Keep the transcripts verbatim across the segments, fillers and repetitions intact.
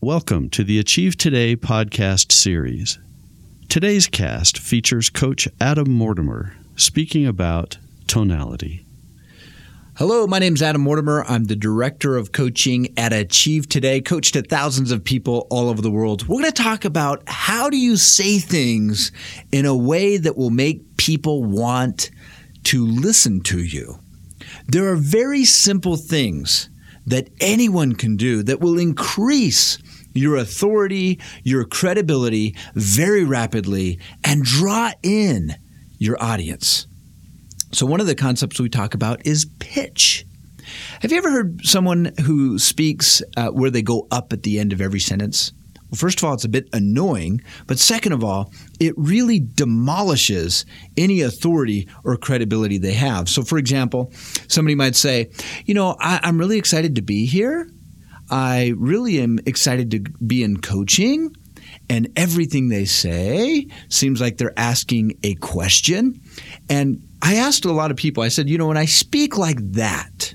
Welcome to the Achieve Today podcast series. Today's cast features Coach Adam Mortimer speaking about tonality. Hello, my name is Adam Mortimer. I'm the Director of Coaching at Achieve Today, coached to thousands of people all over the world. We're going to talk about how do you say things in a way that will make people want to listen to you. There are very simple things that anyone can do that will increase your authority, your credibility very rapidly, and draw in your audience. So one of the concepts we talk about is pitch. Have you ever heard someone who speaks uh, where they go up at the end of every sentence? Well, first of all, it's a bit annoying, but second of all, it really demolishes any authority or credibility they have. So for example, somebody might say, you know, I, I'm really excited to be here. I really am excited to be in coaching, and everything they say seems like they're asking a question. And I asked a lot of people, I said, you know, when I speak like that,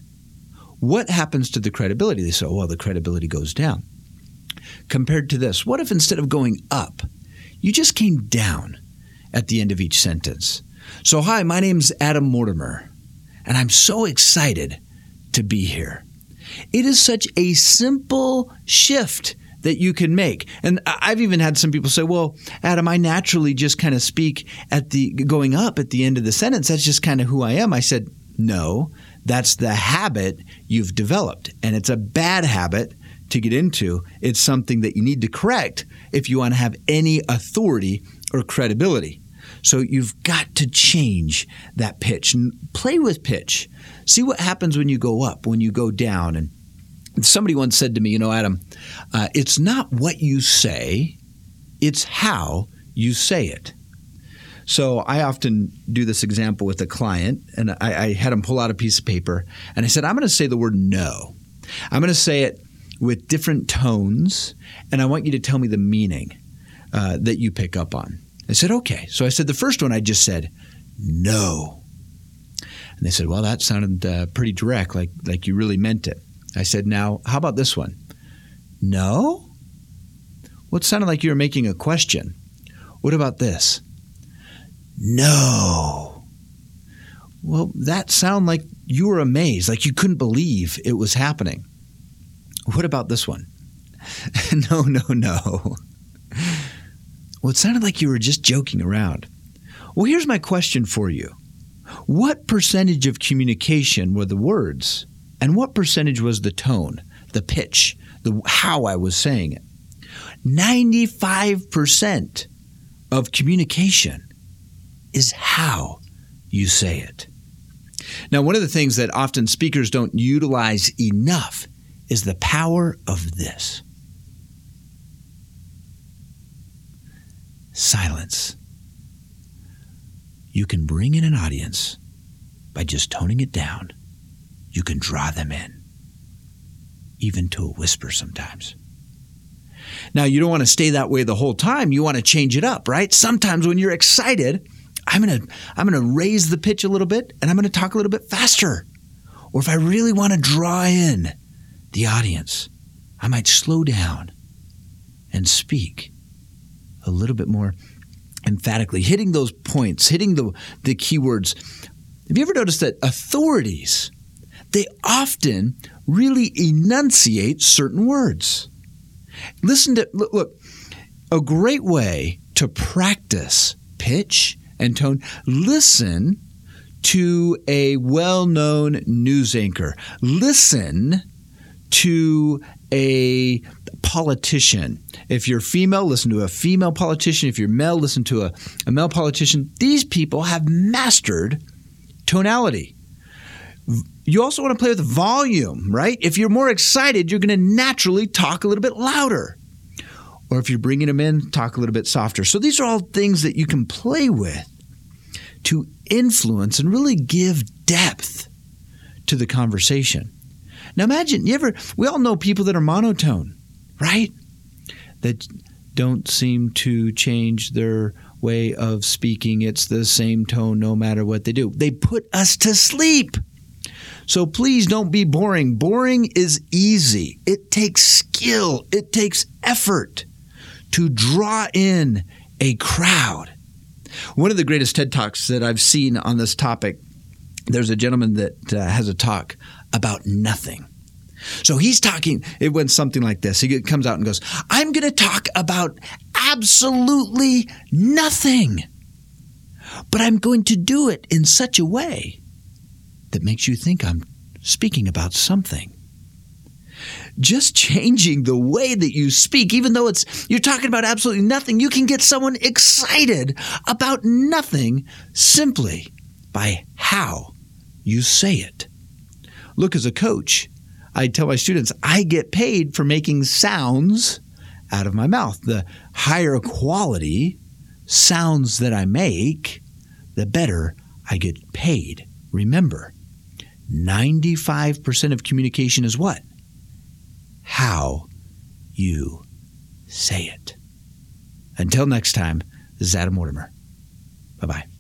what happens to the credibility? They said, oh, well, the credibility goes down. Compared to this, what if instead of going up, you just came down at the end of each sentence? So, hi, my name's Adam Mortimer, and I'm so excited to be here. It is such a simple shift that you can make. And I've even had some people say, well, Adam, I naturally just kind of speak at the going up at the end of the sentence. That's just kind of who I am. I said, no, that's the habit you've developed. And it's a bad habit to get into. It's something that you need to correct if you want to have any authority or credibility. So you've got to change that pitch and play with pitch. See what happens when you go up, when you go down. And somebody once said to me, you know, Adam, uh, it's not what you say, it's how you say it. So I often do this example with a client, and I, I had him pull out a piece of paper, and I said, I'm going to say the word no. I'm going to say it with different tones, and I want you to tell me the meaning uh, that you pick up on. I said, okay. So I said, the first one I just said, no. And they said, well, that sounded uh, pretty direct, like like you really meant it. I said, now, how about this one? No? Well, it sounded like you were making a question. What about this? No. Well, that sounded like you were amazed, like you couldn't believe it was happening. What about this one? No, no, no. Well, it sounded like you were just joking around. Well, here's my question for you. What percentage of communication were the words, and what percentage was the tone, the pitch, the how I was saying it? ninety-five percent of communication is how you say it. Now, one of the things that often speakers don't utilize enough is the power of this. Silence. You can bring in an audience by just toning it down. You can draw them in, even to a whisper sometimes. Now, you don't want to stay that way the whole time. You want to change it up, right? Sometimes when you're excited, I'm going to I'm going to raise the pitch a little bit, and I'm going to talk a little bit faster. Or if I really want to draw in the audience, I might slow down and speak a little bit more emphatically, hitting those points, hitting the, the keywords. Have you ever noticed that authorities, they often really enunciate certain words? Listen to, look, look, a great way to practice pitch and tone, listen to a well-known news anchor. Listen to a politician. If you're female, listen to a female politician. If you're male, listen to a, a male politician. These people have mastered tonality. You also want to play with volume, right? If you're more excited, you're going to naturally talk a little bit louder. Or if you're bringing them in, talk a little bit softer. So these are all things that you can play with to influence and really give depth to the conversation. Now imagine, you ever, we all know people that are monotone, right? That don't seem to change their way of speaking. It's the same tone no matter what they do. They put us to sleep. So please don't be boring. Boring is easy. It takes skill. It takes effort to draw in a crowd. One of the greatest TED Talks that I've seen on this topic, there's a gentleman that uh, has a talk about nothing. So he's talking, it went something like this. He comes out and goes, I'm going to talk about absolutely nothing, but I'm going to do it in such a way that makes you think I'm speaking about something. Just changing the way that you speak, even though it's you're talking about absolutely nothing, you can get someone excited about nothing simply by how you say it. Look, as a coach, I tell my students, I get paid for making sounds out of my mouth. The higher quality sounds that I make, the better I get paid. Remember, ninety-five percent of communication is what? How you say it. Until next time, this is Adam Mortimer. Bye-bye.